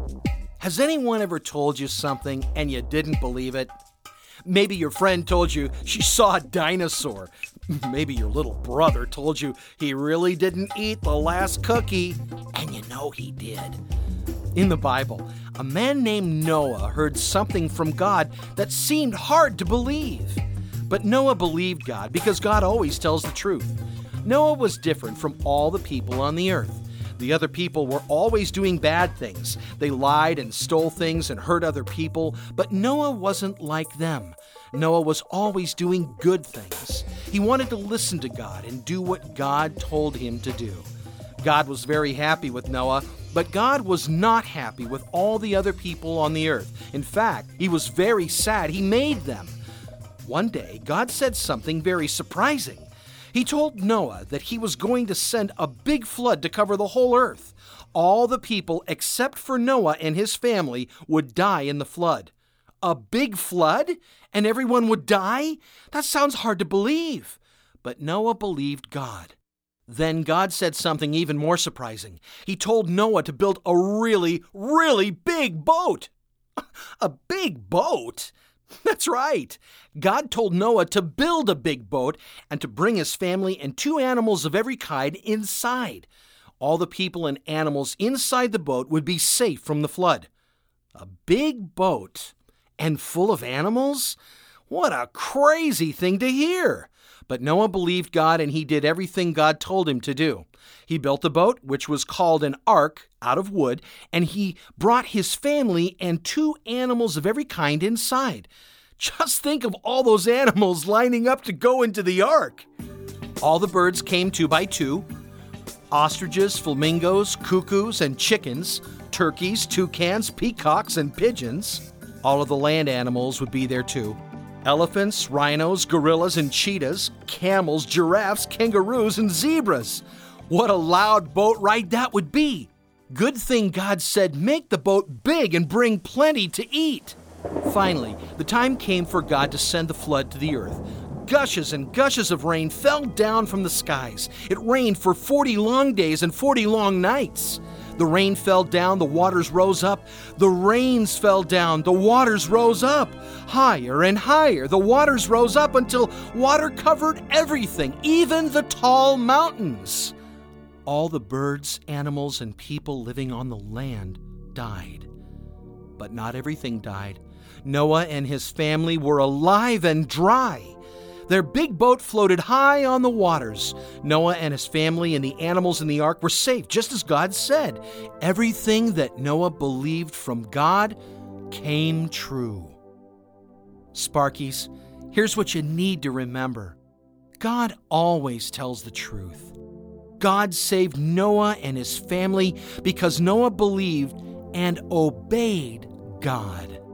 Has anyone ever told you something and you didn't believe it? Maybe your friend told you she saw a dinosaur. Maybe your little brother told you he really didn't eat the last cookie, and you know he did. In the Bible, a man named Noah heard something from God that seemed hard to believe. But Noah believed God because God always tells the truth. Noah was different from all the people on the earth. The other people were always doing bad things. They lied and stole things and hurt other people, but Noah wasn't like them. Noah was always doing good things. He wanted to listen to God and do what God told him to do. God was very happy with Noah, but God was not happy with all the other people on the earth. In fact, he was very sad he made them. One day, God said something very surprising. He told Noah that he was going to send a big flood to cover the whole earth. All the people except for Noah and his family would die in the flood. A big flood? And everyone would die? That sounds hard to believe. But Noah believed God. Then God said something even more surprising. He told Noah to build a really, really big boat. A big boat? That's right. God told Noah to build a big boat and to bring his family and 2 animals of every kind inside. All the people and animals inside the boat would be safe from the flood. A big boat and full of animals? What a crazy thing to hear! But Noah believed God and he did everything God told him to do. He built the boat, which was called an ark, out of wood, and he brought his family and 2 animals of every kind inside. Just think of all those animals lining up to go into the ark. All the birds came 2 by 2. Ostriches, flamingos, cuckoos, and chickens, turkeys, toucans, peacocks, and pigeons. All of the land animals would be there too. Elephants, rhinos, gorillas, and cheetahs, camels, giraffes, kangaroos, and zebras. What a loud boat ride that would be! Good thing God said make the boat big and bring plenty to eat. Finally, the time came for God to send the flood to the earth. Gushes and gushes of rain fell down from the skies. It rained for 40 long days and 40 long nights. The rain fell down, the waters rose up. The rains fell down, the waters rose up. Higher and higher, the waters rose up until water covered everything, even the tall mountains. All the birds, animals, and people living on the land died. But not everything died. Noah and his family were alive and dry. Their big boat floated high on the waters. Noah and his family and the animals in the ark were safe, just as God said. Everything that Noah believed from God came true. Sparkies, here's what you need to remember. God always tells the truth. God saved Noah and his family because Noah believed and obeyed God.